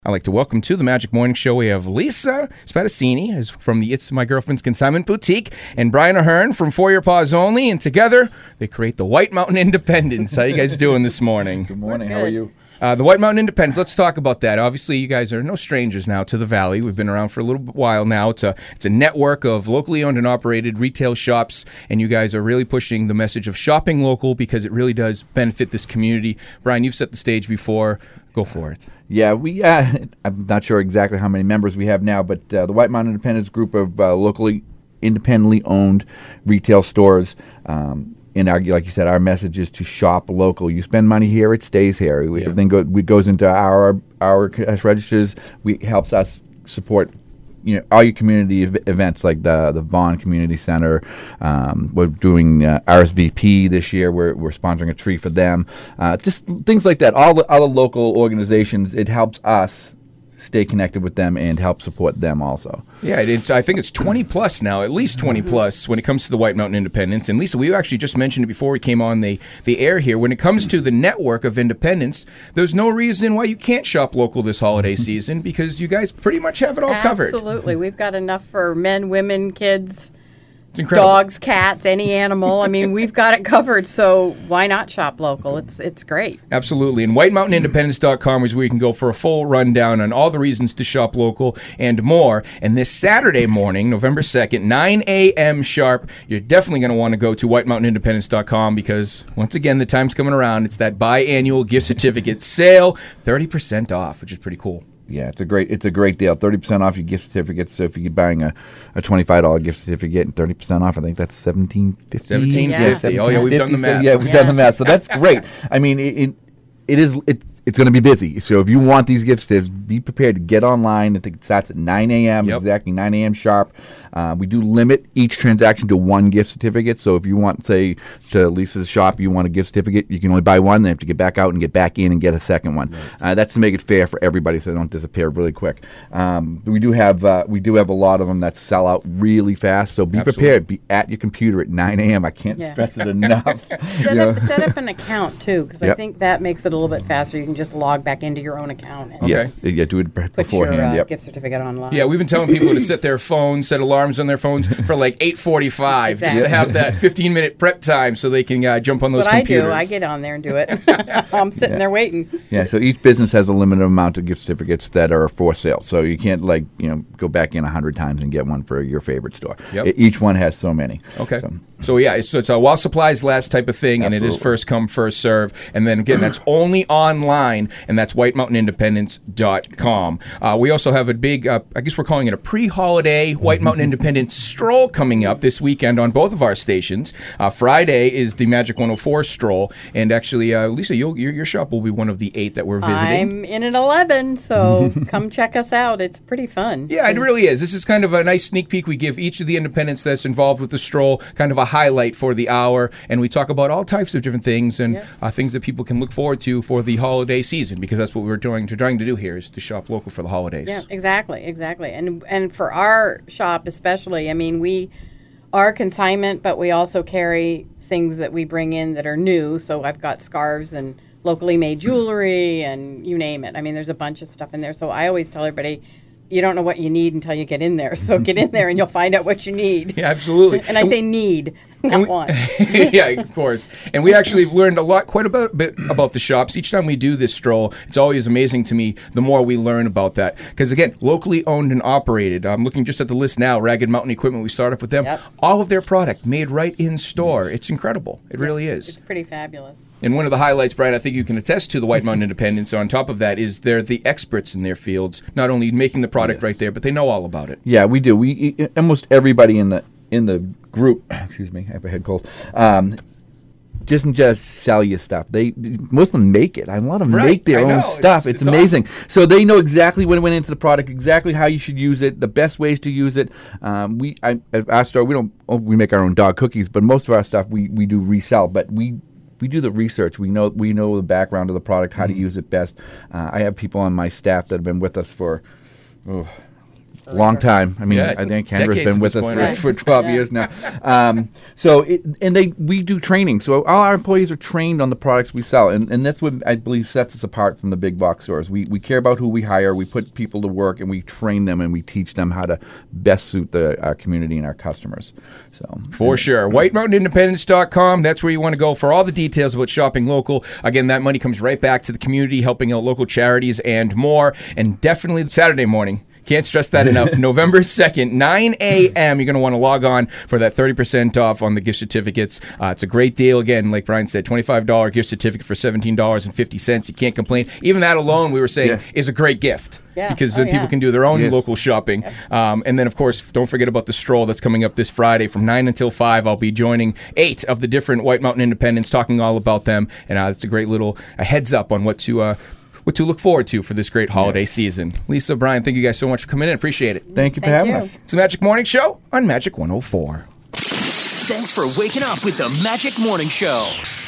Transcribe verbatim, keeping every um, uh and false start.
I'd like to welcome to the Magic Morning Show. We have Lisa Spadassini is from the It's My Girlfriend's Consignment Boutique, and Brian Ahern from For Your Paws Only, and together they create the White Mountain Independence. How you guys doing this morning? Good morning. How are you? Uh, the White Mountain Independence, let's talk about that. Obviously, you guys are no strangers now to the Valley. We've been around for a little while now. It's a, it's a network of locally owned and operated retail shops, and you guys are really pushing the message of shopping local because it really does benefit this community. Brian, you've set the stage before. Go for it. Yeah, we. Uh, I'm not sure exactly how many members we have now, but uh, the White Mountain Independence group of uh, locally, independently owned retail stores. Um, And our, like you said, our message is to shop local. You spend money here, it stays here. We, Yeah. Everything go, we goes into our our cash registers. We helps us support, you know, all your community ev- events like the the Vaughan Community Center. Um, we're doing uh, R S V P this year. We're we're sponsoring a tree for them. Uh, just things like that. All the other local organizations. It helps us stay connected with them and help support them also. Yeah, it's, I think it's twenty plus now, at least twenty plus when it comes to the White Mountain Independence. And Lisa, we actually just mentioned it before we came on the, the air here. When it comes to the network of independence, there's no reason why you can't shop local this holiday season because you guys pretty much have it all covered. Absolutely. We've got enough for men, women, kids, It's incredible. dogs, cats, any animal. I mean, we've got it covered, so why not shop local? It's it's great. Absolutely. And white mountain independence dot com is where you can go for a full rundown on all the reasons to shop local and more. And this Saturday morning, November second, nine a.m. sharp, you're definitely going to want to go to white mountain independence dot com because, once again, the time's coming around. It's that biannual gift certificate sale, thirty percent off, which is pretty cool. Yeah, it's a great it's a great deal. thirty percent off your gift certificates. So if you're buying a, a twenty-five dollars gift certificate and thirty percent off, I think that's seventeen fifty. seventeen fifty. Yeah. Oh, yeah, we've done the So, math. yeah, we've Yeah. done the math. So that's great. I mean, it, it, it is it's it's going to be busy. So if you want these gift certificates, be prepared to get online. I think it starts at nine a.m., Yep. exactly nine a.m. sharp. Uh, we do limit each transaction to one gift certificate. So if you want, say, to Lisa's shop, you want a gift certificate, you can only buy one. Then you have to get back out and get back in and get a second one. Right. Uh, that's to make it fair for everybody so they don't disappear really quick. Um, we do have uh, we do have a lot of them that sell out really fast. So be Absolutely. prepared. Be at your computer at nine a.m. I can't Yeah. stress it enough. Set You know? up set up an account too, because I Yep. think that makes it a little bit faster. You can just log back into your own account and Yes, yeah, do it b- put beforehand. your uh, yep. gift certificate online. Yeah, we've been telling people to set their phones, set alarms on their phones for like eight forty-five, just to Exactly. have that fifteen-minute prep time so they can uh, jump on those That's what computers. I do. I get on there and do it. I'm sitting Yeah. there waiting. Yeah, so each business has a limited amount of gift certificates that are for sale. So you can't, like, you know, go back in a hundred times and get one for your favorite store. Yep. E- Each one has so many. Okay. So, So, yeah, it's, it's a while supplies last type of thing, and it is Absolutely. first come, first serve. And then, again, that's only online, and that's white mountain independence dot com. Uh, we also have a big, uh, I guess we're calling it a pre-holiday White Mountain Independence stroll coming up this weekend on both of our stations. Uh, Friday is the Magic one oh four stroll, and actually, uh, Lisa, you'll, your, your shop will be one of the eight that we're visiting. I'm in at eleven, so come check us out. It's pretty fun. Yeah, it really is. This is kind of a nice sneak peek. We give each of the independents that's involved with the stroll kind of a highlight for the hour, and we talk about all types of different things and Yep. uh, things that people can look forward to for the holiday season, because that's what we're doing, trying to do here is to shop local for the holidays. Yeah, exactly, exactly. And and for our shop especially, I mean, we are consignment, but we also carry things that we bring in that are new. So I've got scarves and locally made jewelry and you name it. I mean, there's a bunch of stuff in there. So I always tell everybody, you don't know what you need until you get in there. So get in there and you'll find out what you need. Yeah, absolutely. And I say need, not And we- want. yeah, of course. And we actually have learned a lot, quite a bit, bit about the shops. Each time we do this stroll, it's always amazing to me the more we learn about that. Because, again, locally owned and operated. I'm looking just at the list now. Ragged Mountain Equipment, we start off with them. Yep. All of their product made right in store. It's incredible. It really is. It's pretty fabulous. And one of the highlights, Brian, I think you can attest to the White Mountain Independence. On top of that, is they're the experts in their fields, not only making the product right there, but they know all about it. yeah, we do. We e- almost everybody in the in the group. Excuse me, I have a head cold. Um, doesn't just sell you stuff. They most of them make it. A lot of them Right, make their I own know. stuff. It's- It's, it's amazing. So they know exactly what went into the product, exactly how you should use it, the best ways to use it. Um, we I, at our store, we don't oh, we make our own dog cookies, but most of our stuff we, we do resell. But we we do the research. We know we know the background of the product, how to use it best. Uh, I have people on my staff that have been with us for. Oh, long time. I mean, Yeah, I think Kendra's decades been at with this us point, for, right? for twelve Yeah. years now. Um, so, it, and they we do training. So all our employees are trained on the products we sell, and, and that's what I believe sets us apart from the big box stores. We we care about who we hire. We put people to work, and we train them, and we teach them how to best suit the our community and our customers. So For sure. white mountain independence dot com. That's where you want to go for all the details about shopping local. Again, that money comes right back to the community, helping out local charities and more. And definitely Saturday morning. Can't stress that enough. November second, nine a.m. You're going to want to log on for that thirty percent off on the gift certificates. Uh, it's a great deal. Again, like Brian said, twenty-five dollars gift certificate for seventeen dollars and fifty cents. You can't complain. Even that alone, we were saying, Yeah. is a great gift. Yeah. Because Oh, then people yeah. can do their own Yes. local shopping. Um, and then, of course, don't forget about the stroll that's coming up this Friday from nine until five. I'll be joining eight of the different White Mountain Independents, talking all about them. And uh, it's a great little a heads up on what to uh, what to look forward to for this great holiday season. Lisa, Brian, thank you guys so much for coming in. Appreciate it. thank you for Thank having you. us. It's the Magic Morning Show on Magic one oh four. Thanks for waking up with the Magic Morning Show.